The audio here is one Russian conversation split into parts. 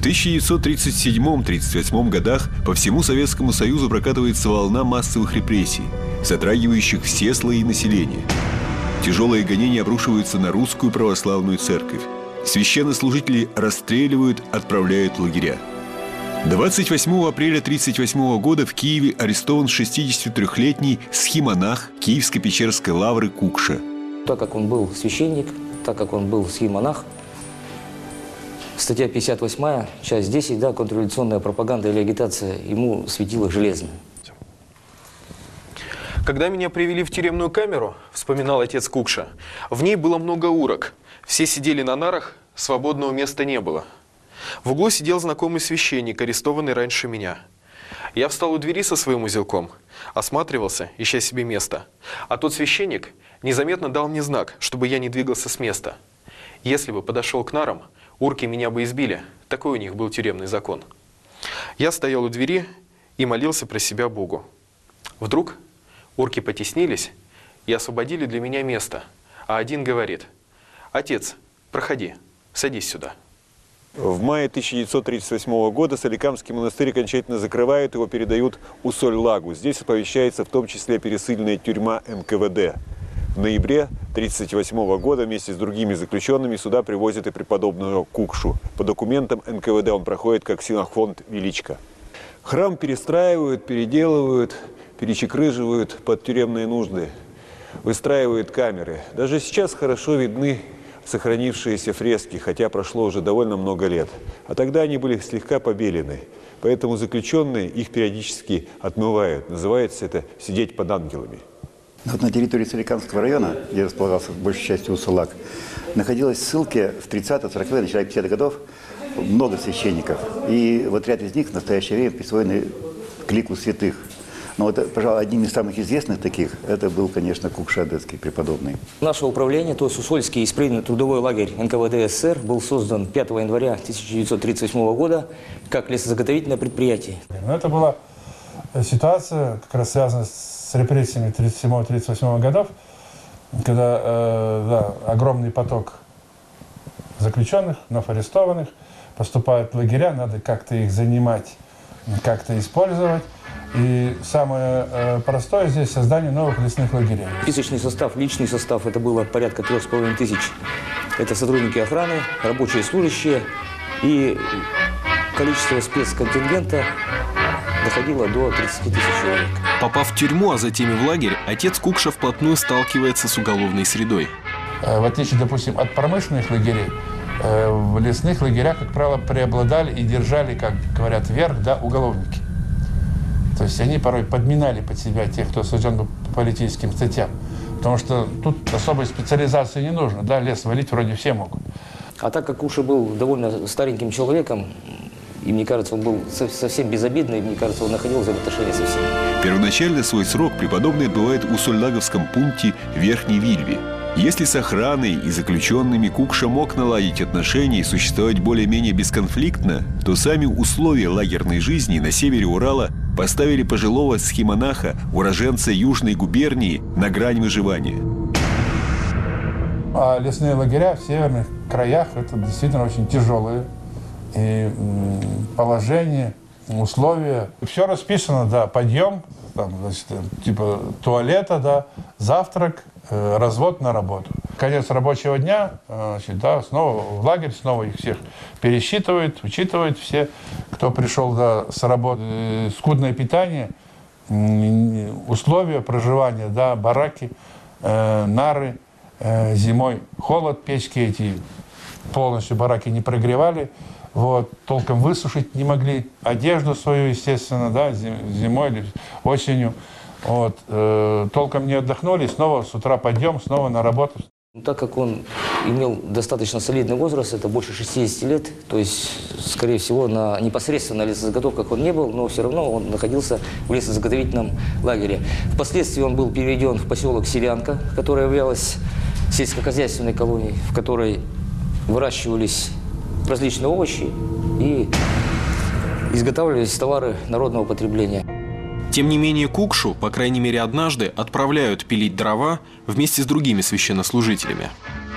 В 1937-1938 годах по всему Советскому Союзу прокатывается волна массовых репрессий, затрагивающих все слои населения. Тяжелые гонения обрушиваются на русскую православную церковь. Священнослужителей расстреливают, отправляют в лагеря. 28 апреля 1938 года в Киеве арестован 63-летний схимонах Киевско-Печерской лавры Кукша. Так как он был священник, так как он был схимонах, статья 58, часть 10, да, контрреволюционная пропаганда или агитация ему светила железно. Когда меня привели в тюремную камеру, вспоминал отец Кукша, в ней было много урок. Все сидели на нарах, свободного места не было. В углу сидел знакомый священник, арестованный раньше меня. Я встал у двери со своим узелком, осматривался, ища себе место. А тот священник незаметно дал мне знак, чтобы я не двигался с места. Если бы подошел к нарам, урки меня бы избили. Такой у них был тюремный закон. Я стоял у двери и молился про себя Богу. Вдруг урки потеснились и освободили для меня место. А один говорит: «Отец, проходи, садись сюда». В мае 1938 года Соликамский монастырь окончательно закрывают, его передают Усоль-Лагу. Здесь оповещается в том числе пересыльная тюрьма НКВД. В ноябре 1938 года вместе с другими заключенными сюда привозят и преподобного Кукшу. По документам НКВД он проходит как синохфонд Величко. Храм перестраивают, переделывают, перечекрыживают под тюремные нужды, выстраивают камеры. Даже сейчас хорошо видны сохранившиеся фрески, хотя прошло уже довольно много лет. А тогда они были слегка побелены. Поэтому заключенные их периодически отмывают. Называется это «сидеть под ангелами». Вот на территории Соликамского района, где располагался большей частью Усолаг, находилось в ссылке в 30-е, 40-е, начале 50-х годов много священников. И вот ряд из них в настоящее время присвоены к лику святых. Но вот, пожалуй, одним из самых известных таких, это был, конечно, Кукша Одесский преподобный. Наше управление, то есть Усольский исправительный трудовой лагерь НКВД СССР, был создан 5 января 1938 года как лесозаготовительное предприятие. Это была ситуация, как раз связанная с репрессиями 1937-1938 годов, когда огромный поток заключенных, вновь арестованных, поступают в лагеря, надо как-то их занимать, как-то использовать. И самое простое здесь создание новых лесных лагерей. Списочный состав, личный состав, это было порядка 3500. Это сотрудники охраны, рабочие служащие, и количество спецконтингента доходило до 30 000 человек. Попав в тюрьму, а затем и в лагерь, отец Кукша вплотную сталкивается с уголовной средой. В отличие, допустим, от промышленных лагерей, в лесных лагерях, как правило, преобладали и держали, как говорят, верх, да, уголовники. То есть они порой подминали под себя тех, кто осужден по политическим статьям. Потому что тут особой специализации не нужно, да, лес валить вроде все могут. А так как Кукша был довольно стареньким человеком, и мне кажется, он был совсем безобидный, и мне кажется, он находил взаимоотношения со всеми. Первоначально свой срок преподобный отбывает в Усоль-Лаговском пункте Верхней Вильве. Если с охраной и заключенными Кукша мог наладить отношения и существовать более-менее бесконфликтно, то сами условия лагерной жизни на севере Урала поставили пожилого схимонаха, уроженца Южной губернии, на грань выживания. А лесные лагеря в северных краях – это действительно очень тяжелые и положение, условия. Все расписано, да, подъем, там, значит, типа туалета, да, завтрак, развод на работу. Конец рабочего дня, значит, да, снова в лагерь, снова их всех пересчитывают, учитывают все, кто пришел, да, с работы. Скудное питание, условия проживания, да, бараки, нары, зимой холод, печки эти полностью бараки не прогревали, вот, толком высушить не могли, одежду свою, естественно, да, зимой или осенью. Вот, толком не отдохнули, снова с утра подъем, снова на работу. Так как он имел достаточно солидный возраст, это больше 60 лет, то есть, скорее всего, непосредственно на лесозаготовках он не был, но все равно он находился в лесозаготовительном лагере. Впоследствии он был переведен в поселок Селянка, которая являлась сельскохозяйственной колонией, в которой выращивались различные овощи и изготавливались товары народного потребления. Тем не менее, Кукшу, по крайней мере однажды, отправляют пилить дрова вместе с другими священнослужителями.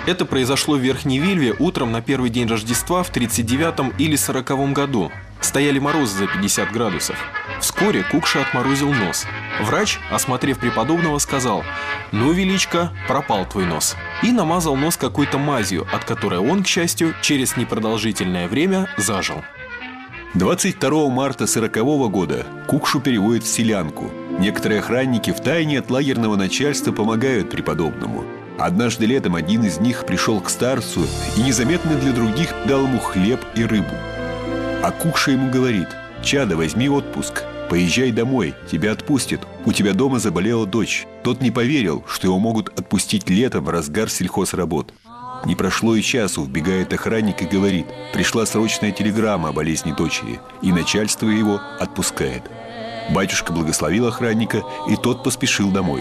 Это произошло в Верхней Вильве утром на первый день Рождества в 39-м или 40-м году. Стояли морозы за 50 градусов. Вскоре Кукша отморозил нос. Врач, осмотрев преподобного, сказал: «Ну, величко, пропал твой нос». И намазал нос какой-то мазью, от которой он, к счастью, через непродолжительное время зажил. 22 марта 40-го года Кукшу переводят в селянку. Некоторые охранники втайне от лагерного начальства помогают преподобному. Однажды летом один из них пришел к старцу и незаметно для других дал ему хлеб и рыбу. А Кукша ему говорит: «Чадо, возьми отпуск, поезжай домой, тебя отпустят. У тебя дома заболела дочь». Тот не поверил, что его могут отпустить летом в разгар сельхозработ. Не прошло и часу, вбегает охранник и говорит: «Пришла срочная телеграмма о болезни дочери», и начальство его отпускает. Батюшка благословил охранника, и тот поспешил домой.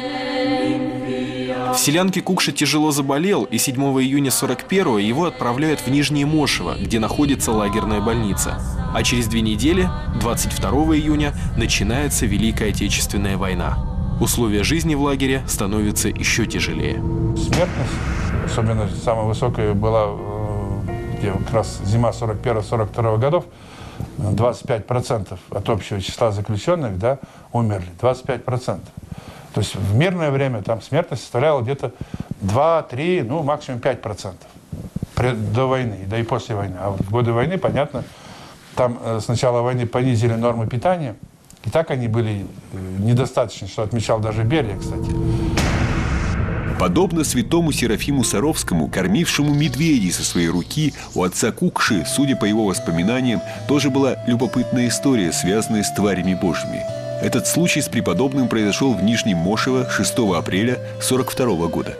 В селянке Кукша тяжело заболел, и 7 июня 41-го его отправляют в Нижнее Мошево, где находится лагерная больница. А через 2 недели, 22 июня, начинается Великая Отечественная война. Условия жизни в лагере становятся еще тяжелее. Смертность, особенно самая высокая, была где как раз зима 41-42 годов. 25% от общего числа заключенных, да, умерли. 25%. То есть в мирное время там смертность составляла где-то 2-3, ну максимум 5% до войны, да и после войны. А в годы войны, понятно, там с начала войны понизили нормы питания, и так они были недостаточны, что отмечал даже Берия, кстати. Подобно святому Серафиму Саровскому, кормившему медведей со своей руки, у отца Кукши, судя по его воспоминаниям, тоже была любопытная история, связанная с тварями божьими. Этот случай с преподобным произошел в Нижнем Мошево 6 апреля 1942 года.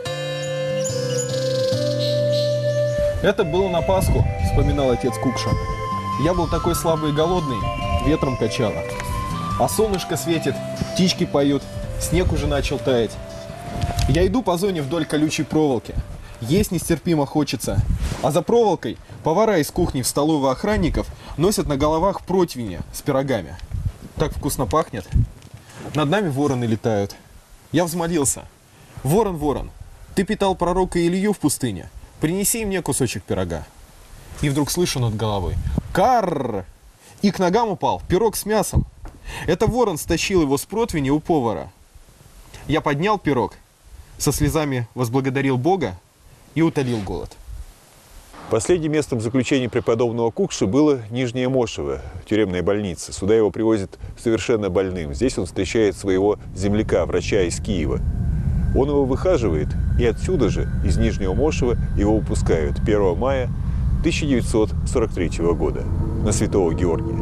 Это было на Пасху, вспоминал отец Кукша. Я был такой слабый и голодный, ветром качало. А солнышко светит, птички поют, снег уже начал таять. Я иду по зоне вдоль колючей проволоки. Есть нестерпимо хочется. А за проволокой повара из кухни в столовую охранников носят на головах противни с пирогами. Так вкусно пахнет. Над нами вороны летают. Я взмолился: «Ворон, ворон, ты питал пророка Илью в пустыне. Принеси мне кусочек пирога». И вдруг слышу над головой: «Карр!» И к ногам упал пирог с мясом. Это ворон стащил его с противня у повара. Я поднял пирог, со слезами возблагодарил Бога и утолил голод. Последним местом заключения преподобного Кукши было Нижнее Мошево, тюремная больница. Сюда его привозят совершенно больным. Здесь он встречает своего земляка, врача из Киева. Он его выхаживает, и отсюда же, из Нижнего Мошева, его выпускают 1 мая 1943 года на Святого Георгия.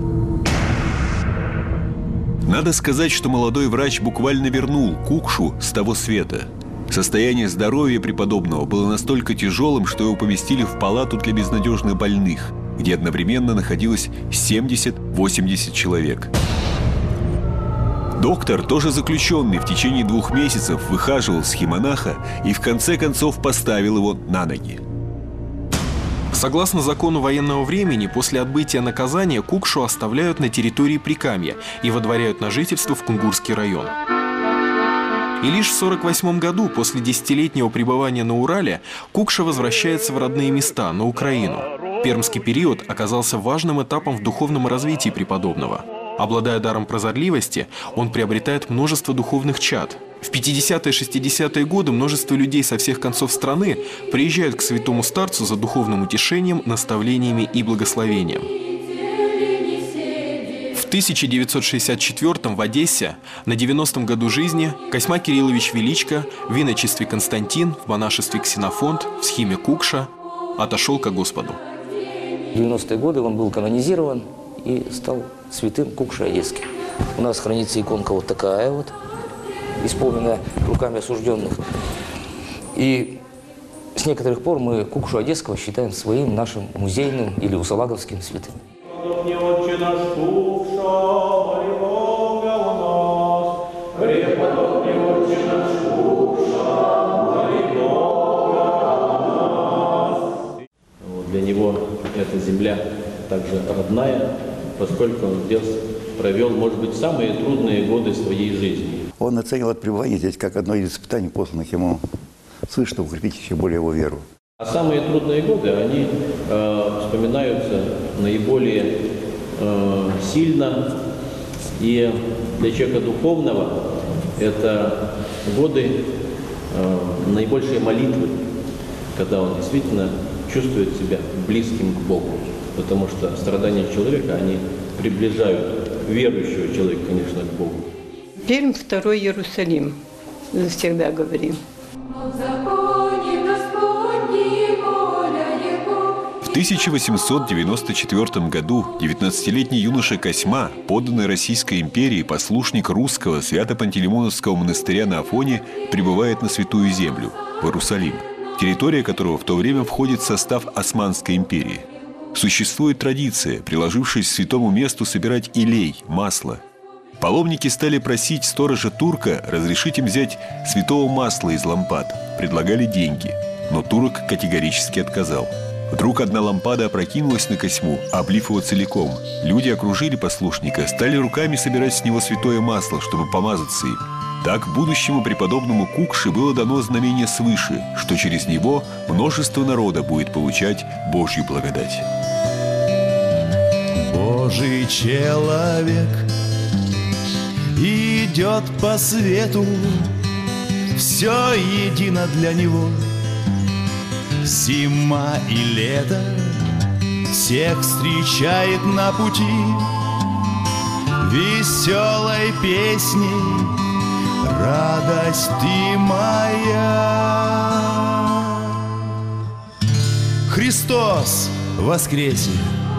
Надо сказать, что молодой врач буквально вернул Кукшу с того света. Состояние здоровья преподобного было настолько тяжелым, что его поместили в палату для безнадежно больных, где одновременно находилось 70-80 человек. Доктор, тоже заключенный, в течение 2 месяцев выхаживал схимонаха и в конце концов поставил его на ноги. Согласно закону военного времени, после отбытия наказания Кукшу оставляют на территории Прикамья и водворяют на жительство в Кунгурский район. И лишь в 1948 году, после 10-летнего пребывания на Урале, Кукша возвращается в родные места, на Украину. Пермский период оказался важным этапом в духовном развитии преподобного. Обладая даром прозорливости, он приобретает множество духовных чад. В 50-е и 60-е годы множество людей со всех концов страны приезжают к святому старцу за духовным утешением, наставлениями и благословением. В 1964 в Одессе на 90-м году жизни Косьма Кириллович Величко в иночестве Константин, в монашестве Ксенофонт, в схиме Кукша отошел ко Господу. В 90-е годы он был канонизирован и стал святым Кукшей Одесским. У нас хранится иконка вот такая вот, исполненная руками осужденных. И с некоторых пор мы Кукшу Одесского считаем своим нашим музейным или усалаговским святым. Для него эта земля также родная, поскольку он здесь провел, может быть, самые трудные годы своей жизни. Он оценил это пребывание здесь как одно из испытаний, посланных ему свыше, чтобы укрепить еще более его веру. А самые трудные годы, они вспоминаются наиболее сильно. И для человека духовного это годы наибольшей молитвы, когда он действительно чувствует себя близким к Богу. Потому что страдания человека, они приближают верующего человека, конечно, к Богу. Пермь – второй Иерусалим, всегда говорим. В 1894 году 19-летний юноша Косьма, подданный Российской империи, послушник русского Свято-Пантелеймоновского монастыря на Афоне, прибывает на Святую Землю, в Иерусалим, территория которого в то время входит в состав Османской империи. Существует традиция, приложившись к святому месту, собирать илей, масло. Паломники стали просить сторожа турка разрешить им взять святого масла из лампад, предлагали деньги, но турок категорически отказал. Вдруг одна лампада опрокинулась на Косьму, облив его целиком. Люди окружили послушника, стали руками собирать с него святое масло, чтобы помазаться им. Так будущему преподобному Кукше было дано знамение свыше, что через него множество народа будет получать Божью благодать. Божий человек идет по свету, все едино для него. Зима и лето всех встречает на пути веселой песней, радость ты моя. Христос воскресе!